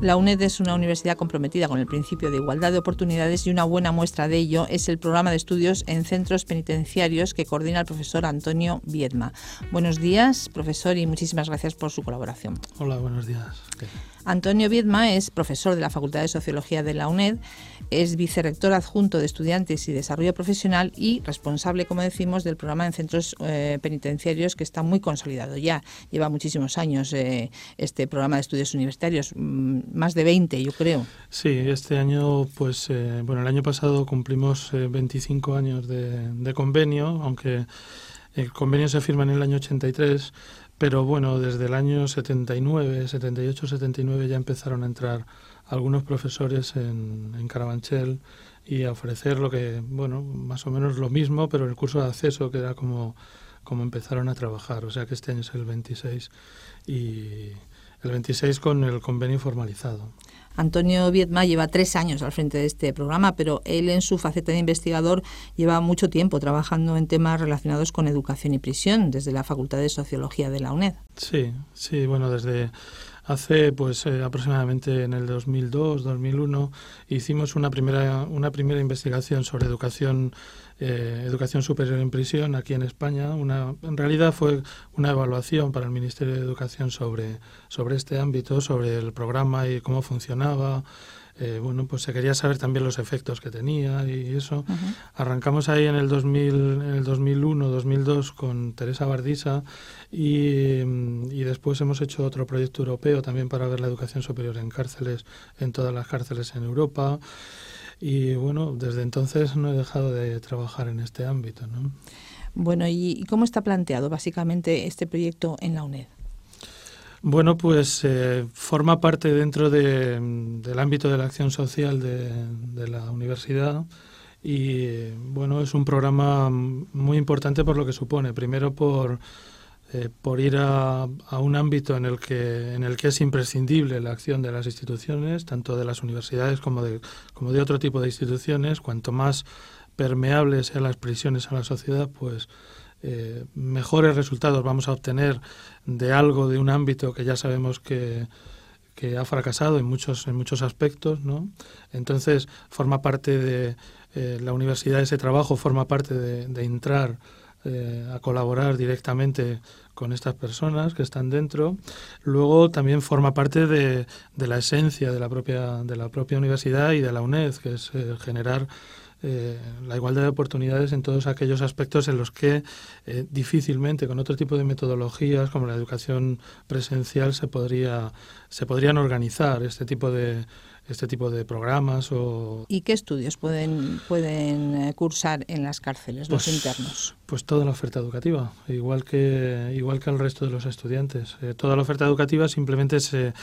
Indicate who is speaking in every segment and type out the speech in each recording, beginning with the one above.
Speaker 1: La UNED es una universidad comprometida con el principio de igualdad de oportunidades y una buena muestra de ello es el programa de estudios en centros penitenciarios que coordina el profesor Antonio Viedma. Buenos días, profesor, y muchísimas gracias por su colaboración.
Speaker 2: Hola, buenos días.
Speaker 1: Antonio Viedma es profesor de la Facultad de Sociología de la UNED, es vicerrector adjunto de Estudiantes y Desarrollo Profesional y responsable, como decimos, del programa en centros penitenciarios que está muy consolidado ya. Lleva muchísimos años este programa de estudios universitarios, más de 20, yo creo.
Speaker 2: Sí, este año, el año pasado cumplimos 25 años de convenio, aunque el convenio se firma en el año 83, pero bueno, desde el año 78, 79 ya empezaron a entrar algunos profesores en Carabanchel y a ofrecer lo que, más o menos lo mismo, pero el curso de acceso, que era como empezaron a trabajar. O sea que este año es el 26 y el 26 con el convenio formalizado.
Speaker 1: Antonio Viedma lleva 3 años al frente de este programa, pero él en su faceta de investigador lleva mucho tiempo trabajando en temas relacionados con educación y prisión desde la Facultad de Sociología de la UNED.
Speaker 2: Sí, desde hace aproximadamente en el 2002, 2001 hicimos una primera investigación sobre educación superior en prisión aquí en España. En realidad fue una evaluación para el Ministerio de Educación sobre este ámbito, sobre el programa y cómo funcionaba. Se quería saber también los efectos que tenía y eso. Uh-huh. Arrancamos ahí en el 2001, 2002 con Teresa Bardisa y después hemos hecho otro proyecto europeo también para ver la educación superior en cárceles, en todas las cárceles en Europa. Y desde entonces no he dejado de trabajar en este ámbito, ¿no?
Speaker 1: Bueno, ¿y cómo está planteado básicamente este proyecto en la UNED?
Speaker 2: Forma parte dentro del ámbito de la acción social de la universidad y es un programa muy importante por lo que supone. Primero por ir a un ámbito en el que es imprescindible la acción de las instituciones, tanto de las universidades como de otro tipo de instituciones. Cuanto más permeables sean las prisiones a la sociedad, mejores resultados vamos a obtener de un ámbito que ya sabemos que ha fracasado en muchos aspectos, ¿no? Entonces forma parte de la universidad, ese trabajo forma parte de entrar a colaborar directamente con estas personas que están dentro. Luego también forma parte de la esencia de la propia universidad y de la UNED, que es generar la igualdad de oportunidades en todos aquellos aspectos en los que difícilmente con otro tipo de metodologías como la educación presencial se podrían organizar este tipo de programas.
Speaker 1: ¿Y qué estudios pueden cursar en las cárceles los internos?
Speaker 2: Pues toda la oferta educativa, igual que el resto de los estudiantes. Toda la oferta educativa simplemente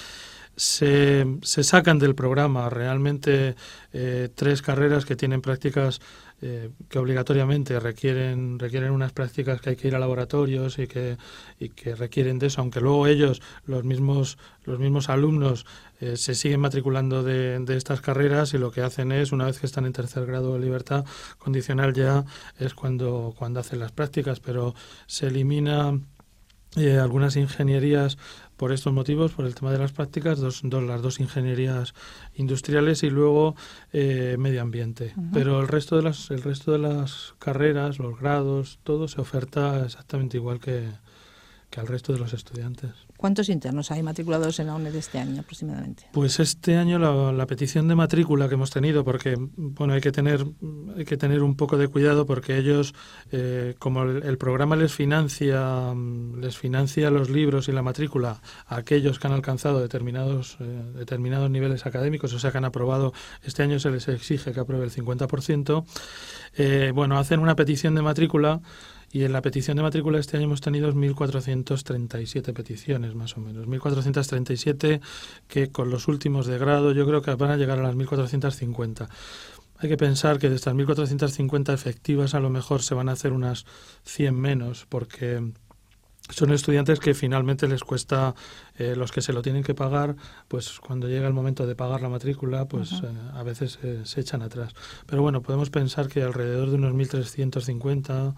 Speaker 2: se sacan del programa realmente 3 carreras que tienen prácticas que obligatoriamente requieren unas prácticas que hay que ir a laboratorios y que requieren de eso, aunque luego ellos, los mismos alumnos, se siguen matriculando de estas carreras y lo que hacen es, una vez que están en tercer grado de libertad condicional ya es cuando hacen las prácticas, pero se elimina algunas ingenierías por estos motivos, por el tema de las prácticas, las dos ingenierías industriales y luego medio ambiente. Uh-huh. Pero el resto de las carreras, los grados, todo se oferta exactamente igual que al resto de los estudiantes.
Speaker 1: ¿Cuántos internos hay matriculados en la UNED este año aproximadamente?
Speaker 2: Pues este año la petición de matrícula que hemos tenido, porque hay que tener un poco de cuidado porque ellos, como el programa les financia los libros y la matrícula a aquellos que han alcanzado determinados niveles académicos, o sea que han aprobado, este año se les exige que apruebe el 50%, hacen una petición de matrícula. Y en la petición de matrícula este año hemos tenido 1.437 peticiones, más o menos. 1.437 que con los últimos de grado yo creo que van a llegar a las 1.450. Hay que pensar que de estas 1.450 efectivas a lo mejor se van a hacer unas 100 menos, porque son estudiantes que finalmente les cuesta, los que se lo tienen que pagar, pues cuando llega el momento de pagar la matrícula, pues a veces se echan atrás. Pero podemos pensar que alrededor de unos 1.350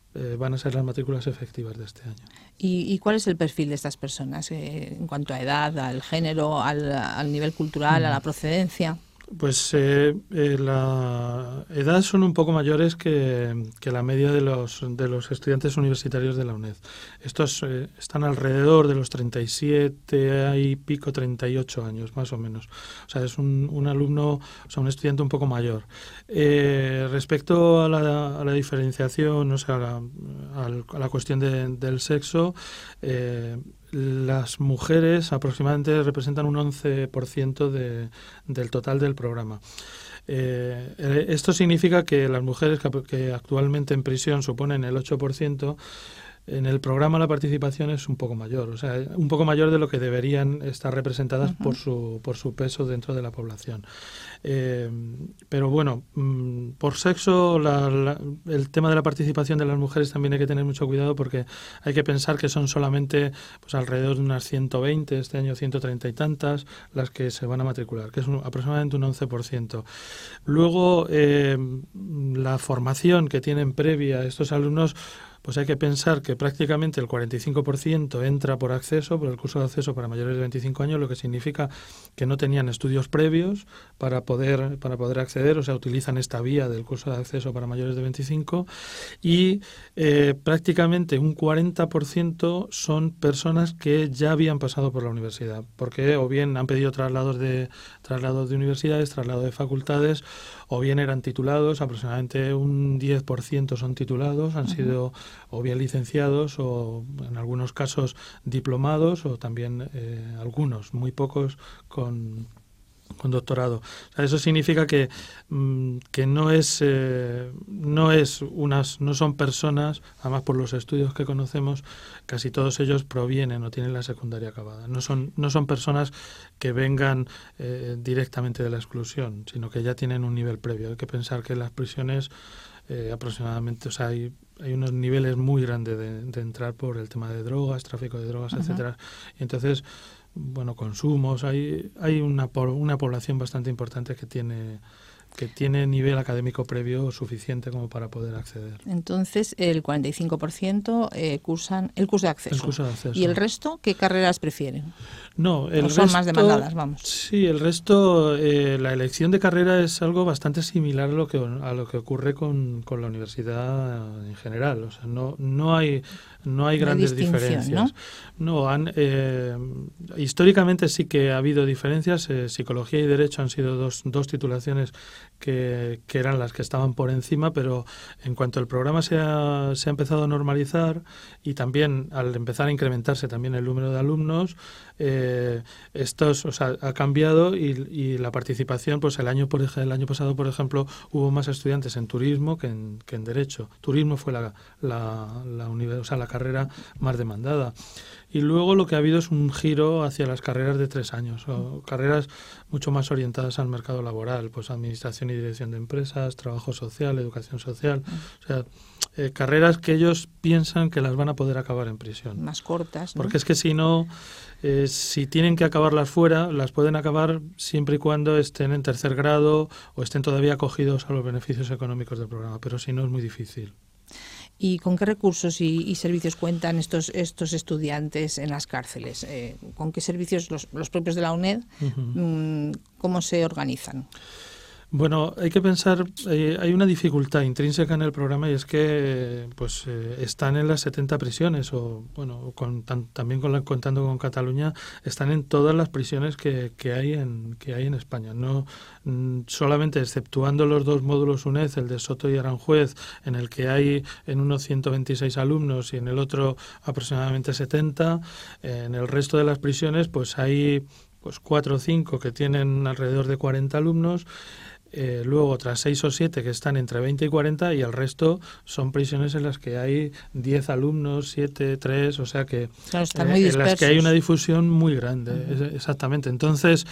Speaker 2: van a ser las matrículas efectivas de este año.
Speaker 1: ¿Y cuál es el perfil de estas personas en cuanto a edad, al género, al nivel cultural, a la procedencia?
Speaker 2: Pues la edad son un poco mayores que la media de los estudiantes universitarios de la UNED. Estos están alrededor de los 37 y pico, 38 años, más o menos. O sea, es un alumno, o sea, un estudiante un poco mayor. Respecto a la diferenciación, o sea, a la cuestión del sexo, las mujeres aproximadamente representan un 11% del total del programa. Esto significa que las mujeres que actualmente en prisión suponen el 8%, en el programa la participación es un poco mayor, o sea, un poco mayor de lo que deberían estar representadas por su peso dentro de la población. Pero bueno, por sexo, el tema de la participación de las mujeres también hay que tener mucho cuidado, porque hay que pensar que son solamente pues alrededor de unas 120, este año 130 y tantas, las que se van a matricular, que es aproximadamente un 11%. Luego, la formación que tienen previa estos alumnos, pues hay que pensar que prácticamente el 45% entra por acceso, por el curso de acceso para mayores de 25 años, lo que significa que no tenían estudios previos para poder acceder, o sea, utilizan esta vía del curso de acceso para mayores de 25, y prácticamente un 40% son personas que ya habían pasado por la universidad, porque o bien han pedido traslados de universidades, traslado de facultades, o bien eran titulados, aproximadamente un 10% son titulados, han sido o bien licenciados o en algunos casos diplomados, o también algunos, muy pocos, con doctorado. O sea, eso significa que no son personas, además por los estudios que conocemos, casi todos ellos provienen o tienen la secundaria acabada. No son personas que vengan directamente de la exclusión, sino que ya tienen un nivel previo. Hay que pensar que las prisiones aproximadamente, o sea, hay unos niveles muy grandes de entrar por el tema de drogas, tráfico de drogas, etcétera. Y entonces, bueno, consumos, hay una población bastante importante que tiene nivel académico previo suficiente como para poder acceder.
Speaker 1: Entonces, el 45% cursan el curso de acceso.
Speaker 2: El curso de acceso.
Speaker 1: ¿Y el resto qué carreras prefieren?
Speaker 2: No,
Speaker 1: ¿O son más demandadas, vamos?
Speaker 2: Sí, el resto, la elección de carrera es algo bastante similar a lo que ocurre con la universidad en general. O sea, no hay grandes diferencias. No, históricamente sí que ha habido diferencias. Psicología y Derecho han sido dos titulaciones que eran las que estaban por encima, pero en cuanto el programa se ha empezado a normalizar, y también al empezar a incrementarse también el número de alumnos, ha cambiado, y la participación, pues el año pasado, por ejemplo, hubo más estudiantes en turismo que en Derecho. Turismo fue la carrera más demandada. Y luego lo que ha habido es un giro hacia las carreras de 3 años, o carreras mucho más orientadas al mercado laboral, pues administración y dirección de empresas, trabajo social, educación social, o sea, carreras que ellos piensan que las van a poder acabar en prisión.
Speaker 1: Más cortas, ¿no?
Speaker 2: Porque es que si no, si tienen que acabarlas fuera, las pueden acabar siempre y cuando estén en tercer grado o estén todavía acogidos a los beneficios económicos del programa, pero si no es muy difícil.
Speaker 1: ¿Y con qué recursos y servicios cuentan estos estudiantes en las cárceles? ¿Con qué servicios los propios de la UNED? ¿Cómo se organizan?
Speaker 2: Bueno, hay que pensar, hay una dificultad intrínseca en el programa, y es que están en las 70 prisiones, o bueno, también contando con Cataluña, están en todas las prisiones que hay en España. No solamente exceptuando los 2 módulos UNED, el de Soto y Aranjuez, en el que hay en uno 126 alumnos y en el otro aproximadamente 70, en el resto de las prisiones pues hay 4 o 5 que tienen alrededor de 40 alumnos. Luego otras 6 o 7 que están entre 20 y 40, y el resto son prisiones en las que hay 10 alumnos, 7, 3, o sea que
Speaker 1: claro, están muy dispersos.
Speaker 2: En las que hay una difusión muy grande. Exactamente. Entonces,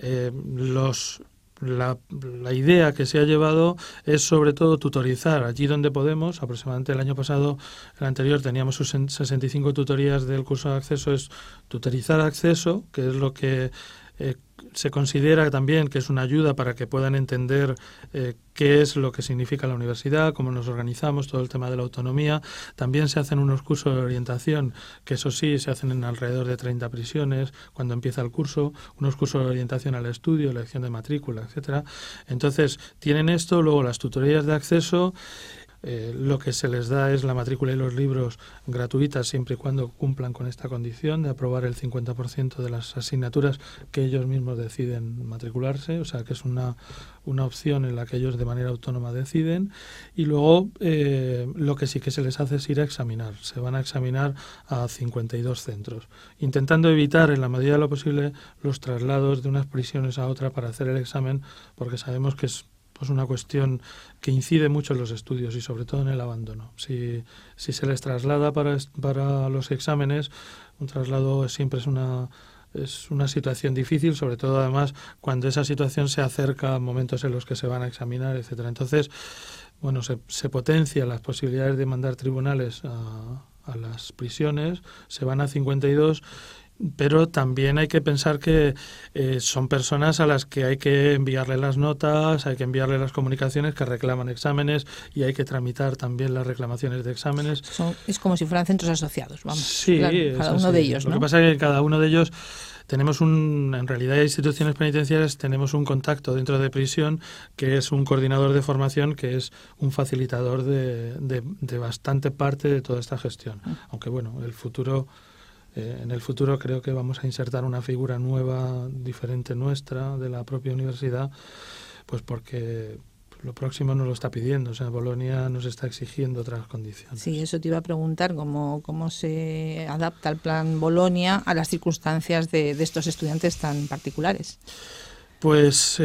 Speaker 2: la idea que se ha llevado es sobre todo tutorizar allí donde podemos. Aproximadamente el año pasado, el anterior, teníamos 65 tutorías del curso de acceso. Es tutorizar acceso, que es lo que se considera también que es una ayuda para que puedan entender qué es lo que significa la universidad, cómo nos organizamos, todo el tema de la autonomía. También se hacen unos cursos de orientación, que eso sí, se hacen en alrededor de 30 prisiones cuando empieza el curso, unos cursos de orientación al estudio, elección de matrícula, etcétera. Entonces, tienen esto, luego las tutorías de acceso. Lo que se les da es la matrícula y los libros gratuitas siempre y cuando cumplan con esta condición de aprobar el 50% de las asignaturas que ellos mismos deciden matricularse, o sea que es una opción en la que ellos de manera autónoma deciden. Y luego lo que sí que se les hace es ir a examinar. Se van a examinar a 52 centros, intentando evitar en la medida de lo posible los traslados de unas prisiones a otra para hacer el examen, porque sabemos que es pues una cuestión que incide mucho en los estudios y sobre todo en el abandono. Si se les traslada para los exámenes, un traslado siempre es una situación difícil, sobre todo además cuando esa situación se acerca a momentos en los que se van a examinar, etcétera. Entonces, bueno, se potencian las posibilidades de mandar tribunales a las prisiones, se van a 52. Pero también hay que pensar que son personas a las que hay que enviarle las notas, hay que enviarle las comunicaciones que reclaman exámenes y hay que tramitar también las reclamaciones de exámenes.
Speaker 1: Es como si fueran centros asociados, vamos.
Speaker 2: Sí,
Speaker 1: cada uno de ellos, ¿no?
Speaker 2: Lo que pasa es que cada uno de ellos tenemos en realidad hay instituciones penitenciarias, tenemos un contacto dentro de prisión que es un coordinador de formación, que es un facilitador de bastante parte de toda esta gestión. Aunque bueno, en el futuro creo que vamos a insertar una figura nueva, diferente nuestra, de la propia universidad, pues porque lo próximo nos lo está pidiendo. O sea, Bolonia nos está exigiendo otras condiciones.
Speaker 1: Sí, eso te iba a preguntar, cómo se adapta el plan Bolonia a las circunstancias de estos estudiantes tan particulares.
Speaker 2: Pues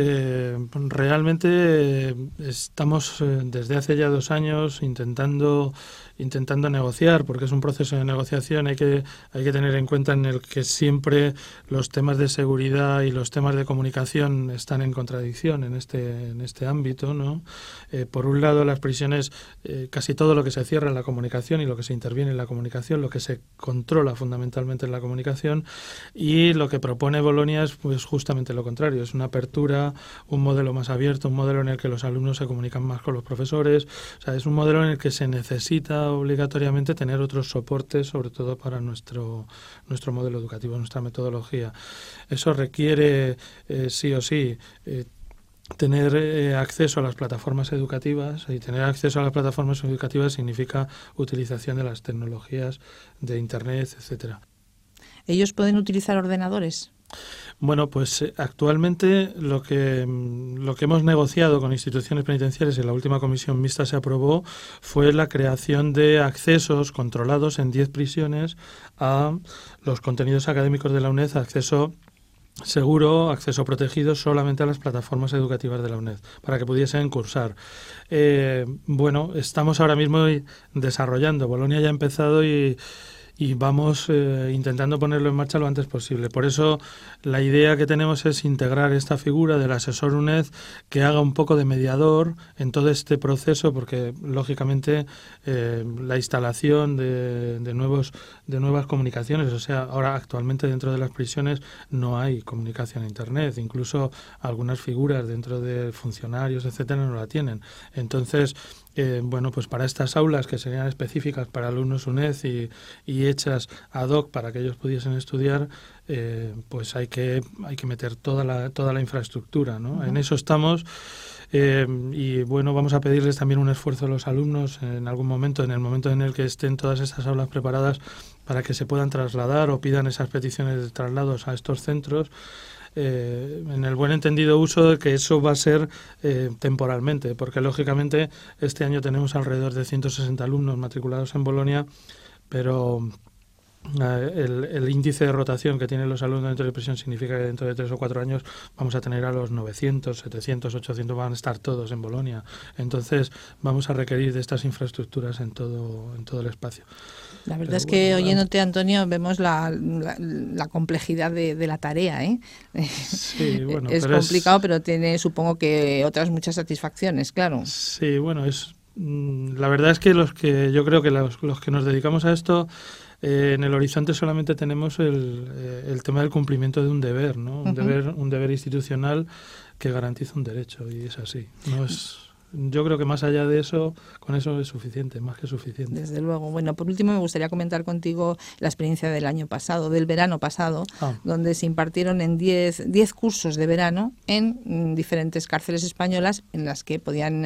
Speaker 2: realmente estamos desde hace ya 2 años intentando negociar, porque es un proceso de negociación. Hay que tener en cuenta en el que siempre los temas de seguridad y los temas de comunicación están en contradicción en este ámbito, ¿no? Por un lado, las prisiones, casi todo lo que se cierra en la comunicación y lo que se interviene en la comunicación, lo que se controla fundamentalmente en la comunicación, y lo que propone Bolonia es pues justamente lo contrario, es una apertura, un modelo más abierto, un modelo en el que los alumnos se comunican más con los profesores. O sea, es un modelo en el que se necesita obligatoriamente tener otros soportes, sobre todo para nuestro modelo educativo, nuestra metodología. Eso requiere sí o sí tener acceso a las plataformas educativas, y tener acceso a las plataformas educativas significa utilización de las tecnologías de Internet, etcétera.
Speaker 1: ¿Ellos pueden utilizar ordenadores?
Speaker 2: Bueno, pues actualmente lo que hemos negociado con instituciones penitenciarias, y en la última comisión mixta se aprobó, fue la creación de accesos controlados en 10 prisiones a los contenidos académicos de la UNED, acceso seguro, acceso protegido solamente a las plataformas educativas de la UNED, para que pudiesen cursar. Bueno, estamos ahora mismo desarrollando. Bolonia ya ha empezado y vamos intentando ponerlo en marcha lo antes posible. Por eso la idea que tenemos es integrar esta figura del asesor UNED que haga un poco de mediador en todo este proceso, porque lógicamente la instalación de nuevas comunicaciones, o sea, ahora actualmente dentro de las prisiones no hay comunicación a Internet, incluso algunas figuras dentro de funcionarios, etcétera, no la tienen. Entonces, bueno, pues para estas aulas que serían específicas para alumnos UNED y hechas ad hoc para que ellos pudiesen estudiar, pues hay que meter toda la infraestructura, ¿no? Uh-huh. En eso estamos. Y bueno, vamos a pedirles también un esfuerzo a los alumnos en algún momento, en el momento en el que estén todas estas aulas preparadas, para que se puedan trasladar o pidan esas peticiones de traslados a estos centros. En el buen entendido uso de que eso va a ser temporalmente, porque lógicamente este año tenemos alrededor de 160 alumnos matriculados en Bolonia, pero el índice de rotación que tienen los alumnos dentro de prisión significa que dentro de 3 o 4 años vamos a tener a los 900, 700, 800, van a estar todos en Bolonia. Entonces vamos a requerir de estas infraestructuras en todo el espacio.
Speaker 1: La verdad es que oyéndote, Antonio, vemos la complejidad de la tarea, ¿eh?
Speaker 2: Sí, bueno,
Speaker 1: es complicado, pero tiene, supongo que otras muchas satisfacciones, claro.
Speaker 2: Sí, bueno, la verdad es que yo creo que los que nos dedicamos a esto en el horizonte solamente tenemos el tema del cumplimiento de un deber, ¿no? Un deber institucional que garantiza un derecho, y es así. No es... Yo creo que más allá de eso, con eso es suficiente, más que suficiente.
Speaker 1: Desde luego. Bueno, por último me gustaría comentar contigo la experiencia del año pasado, del verano pasado, donde se impartieron en 10 cursos de verano en diferentes cárceles españolas en las que podían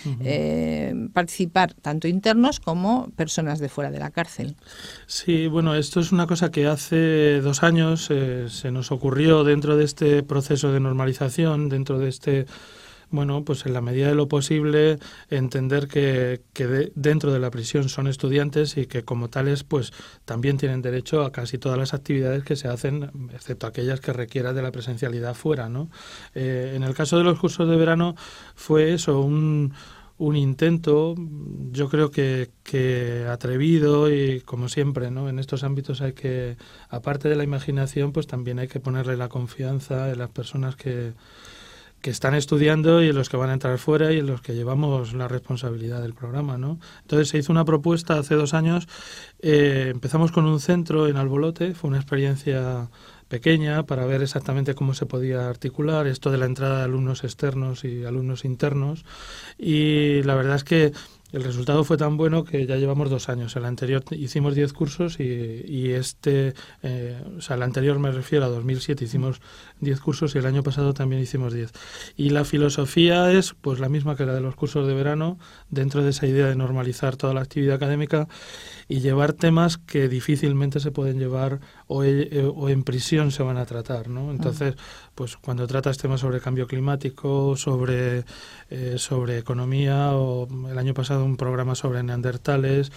Speaker 1: participar tanto internos como personas de fuera de la cárcel.
Speaker 2: Sí, bueno, esto es una cosa que hace 2 años se nos ocurrió dentro de este proceso de normalización, dentro de este... Bueno, pues en la medida de lo posible entender que dentro de la prisión son estudiantes y que como tales pues también tienen derecho a casi todas las actividades que se hacen, excepto aquellas que requieran de la presencialidad fuera, ¿no? En el caso de los cursos de verano fue eso, un intento, yo creo que atrevido, y como siempre, ¿no? En estos ámbitos hay que, aparte de la imaginación, pues también hay que ponerle la confianza en las personas que están estudiando y en los que van a entrar fuera y en los que llevamos la responsabilidad del programa, ¿no? Entonces se hizo una propuesta hace 2 años, empezamos con un centro en Albolote, fue una experiencia pequeña para ver exactamente cómo se podía articular esto de la entrada de alumnos externos y alumnos internos, y la verdad es que el resultado fue tan bueno que ya llevamos 2 años. El anterior hicimos 10 cursos y este, o sea, el anterior me refiero a 2007, hicimos 10 cursos y el año pasado también hicimos 10. Y la filosofía es pues la misma que la de los cursos de verano, dentro de esa idea de normalizar toda la actividad académica y llevar temas que difícilmente se pueden llevar o en prisión se van a tratar, ¿no? Entonces, pues cuando tratas temas sobre cambio climático, sobre economía, o el año pasado un programa sobre neandertales,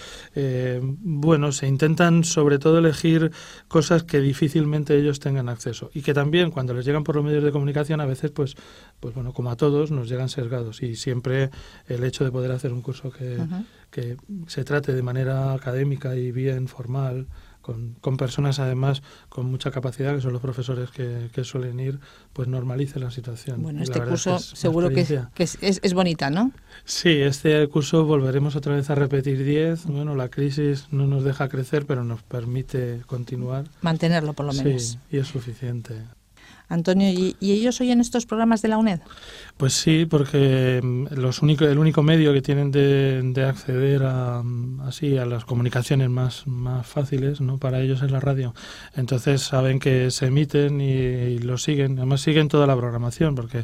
Speaker 2: bueno, se intentan sobre todo elegir cosas que difícilmente ellos tengan acceso y que también cuando les llegan por los medios de comunicación a veces pues bueno, como a todos nos llegan sesgados, y siempre el hecho de poder hacer un curso que se trate de manera académica y bien formal, con personas además con mucha capacidad, que son los profesores que suelen ir, pues normalice la situación.
Speaker 1: Bueno, este curso seguro que es bonita, ¿no?
Speaker 2: Sí, este curso volveremos otra vez a repetir 10. Bueno, la crisis no nos deja crecer, pero nos permite continuar.
Speaker 1: Mantenerlo, por lo menos.
Speaker 2: Sí, y es suficiente.
Speaker 1: Antonio, ¿y ellos oyen estos programas de la UNED?
Speaker 2: Pues sí, porque el único medio que tienen de acceder a las comunicaciones más fáciles, ¿no?, para ellos es la radio. Entonces saben que se emiten y lo siguen. Además siguen toda la programación, porque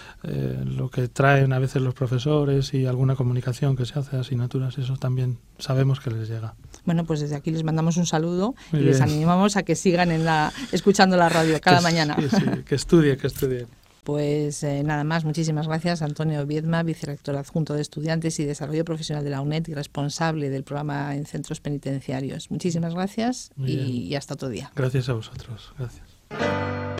Speaker 2: lo que traen a veces los profesores y alguna comunicación que se hace de asignaturas, eso también sabemos que les llega.
Speaker 1: Bueno, pues desde aquí les mandamos un saludo y les animamos a que sigan escuchando la radio cada mañana.
Speaker 2: Sí, que estudien.
Speaker 1: Pues nada más, muchísimas gracias, Antonio Viedma, vicerrector adjunto de Estudiantes y Desarrollo Profesional de la UNED y responsable del programa en centros penitenciarios. Muchísimas gracias y hasta otro día.
Speaker 2: Gracias a vosotros. Gracias.